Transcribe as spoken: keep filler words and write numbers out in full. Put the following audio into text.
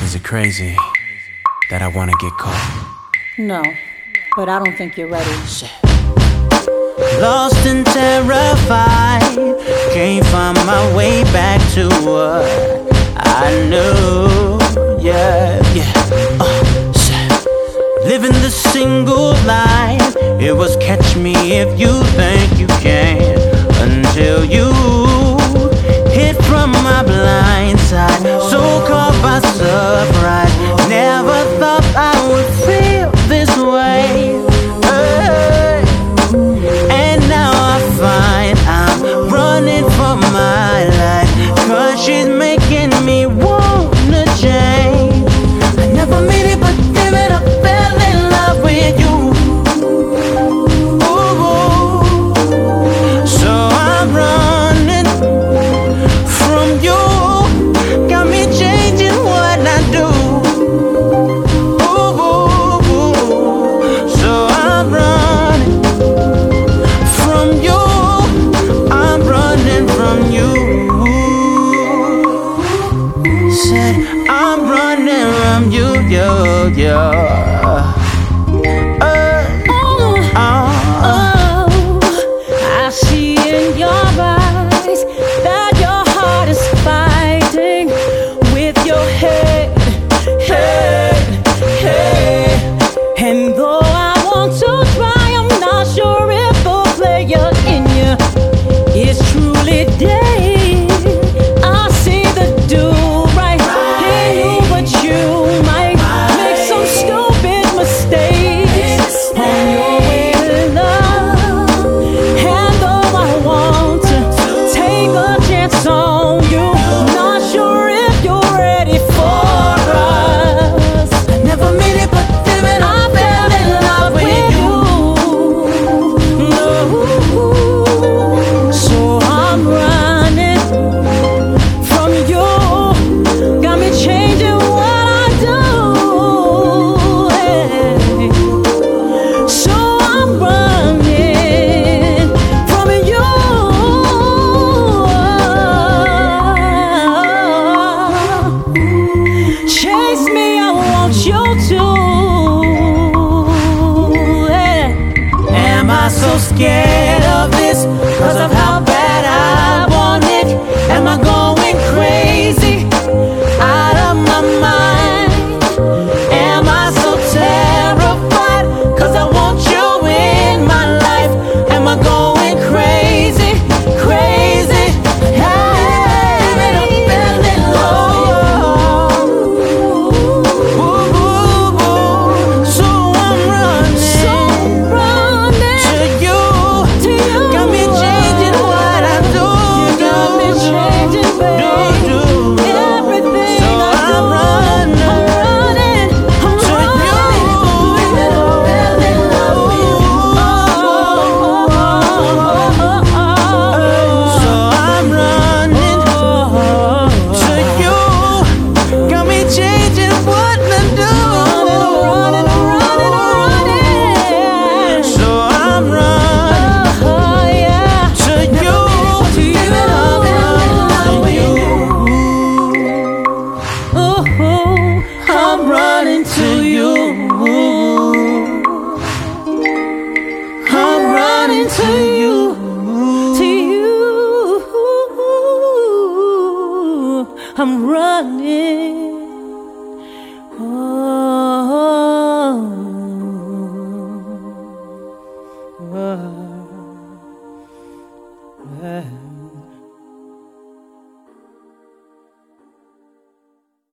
Is it crazy that I wanna get caught? No, but I don't think you're ready. Lost and terrified, can't find my way back to what I knew. Yeah, yeah. Uh, shit. Living the single life, it was catch me if you think you can, until you hit from my blind side. So caught by surprise, never thought I would feel this way. Hey. And now I find I'm running for my life, cause she's making me wanna change. I never made it, but damn it, I fell in love with you. Ooh. So I'm running from you, got me changing what I do. Ooh. So I'm running from you, I'm running from you. Said I'm running from you, yo, yo. So scared of this, cause of how bad I want it. Am I going crazy, out of my mind? Am I so terrified, cause I want you in my life? Am I going crazy, crazy? Hey, I fell in love. Ooh, ooh, ooh. So I'm running, so running to you. Got me changing what I do. You got me changing, baby. Do, do. Everything so I do. I'm running, I'm running, I'm to running. You. I fell in love with you. So I'm running to you. Got me changing what I do. Running, running, running. So I'm running to you. I'm running to you. I'm running to you. To you. I'm running. Oh. Oh.